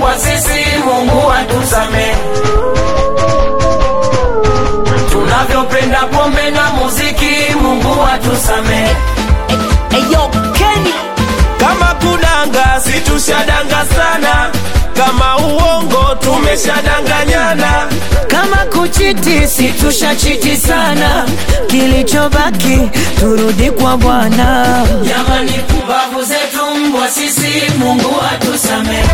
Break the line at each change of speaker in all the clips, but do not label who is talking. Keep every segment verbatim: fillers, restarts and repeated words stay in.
mbwa sisi, Mungu atusamehe. Tunavyopenda pombe na muziki, Mungu atusamehe.
Eyo Kenny,
kama kudanga situshadanga sana, kama uongo tumeshadanganyana,
kama kuchiti situshachiti sana, kilichobaki turudi kwa Bwana.
Jamani kumbavu zetu mbwa sisi, Mungu atusamehe.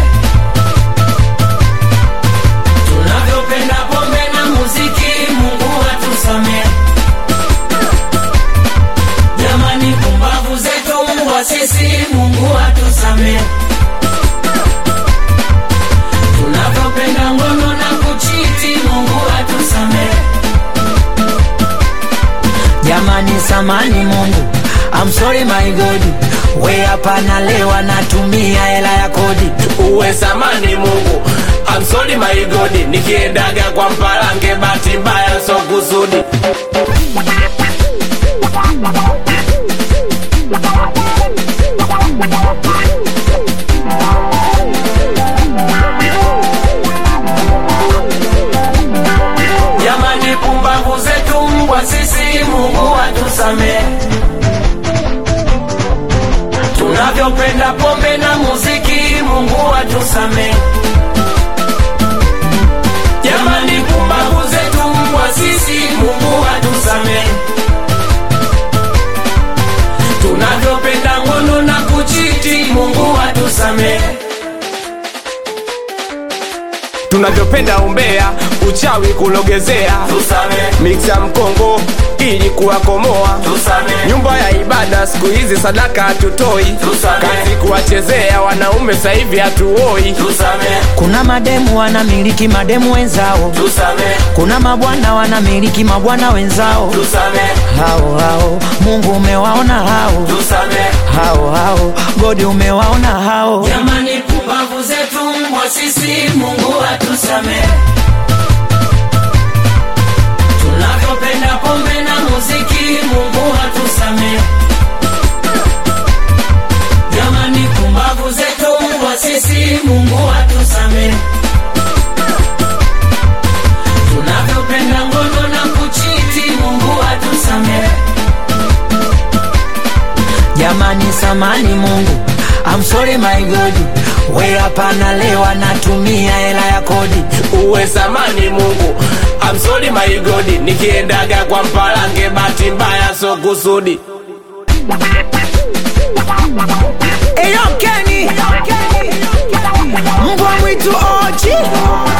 Tunavyopenda pombe na muziki, Mungu atusamehe. Jamani kumbavu zetu mbwa sisi, Mungu atusamehe. Tunavyopenda ngono na kuchiti, Mungu atusamehe.
Jamani samani Mungu, I'm sorry my God, we hapa na lewa natumia hela ya kodi.
Uwe samani Mungu, I'm sorry my God, nikiendaga kwa mpalange bahati mbaya so kusudi. Jamani pumbavu zetu mbwa sisi, Mungu atusamehe. Tunavyopenda pombe na muziki, Mungu atusamehe. Jamani pumbavu zetu mbwa sisi, Mungu atusamehe. Tunavyopenda ngono na kuchiti, Mungu atusamehe. Tunavyopenda umbea, uchawi kulogezea, tusamehe. Mixa mkongo ili kuwakomoa, tusamehe. Nyumba ya ibada siku hizi sadaka hatutoi, tusamehe. Kazi kuwachezea wanaume sasa hivi hatuoi, tusamehe.
Kuna mademu wanamiliki mademu wenzao,
tusamehe.
Kuna mabwana wanamiliki mabwana wenzao,
tusamehe.
Hao hao Mungu umewaona hao,
tusamehe.
Hao hao God umewaona hao.
Jamani pumbavu zetu mbwa sisi, Mungu atusamehe. Tunavyopenda pombe na muziki, Mungu atusamehe. Jamani pumbavu zetu mbwa sisi, Mungu atusamehe. Tunavyopenda ngono na kuchiti, Mungu atusamehe.
Jamani samani Mungu, I'm sorry my God, we hapa na lewa natumia hela ya kodi.
Uwe samani Mungu, I'm sorry my God, nikiendaga kwa mpalange bahati mbaya so kusudi.
Eyo Kenny, mbwa mwitu oji.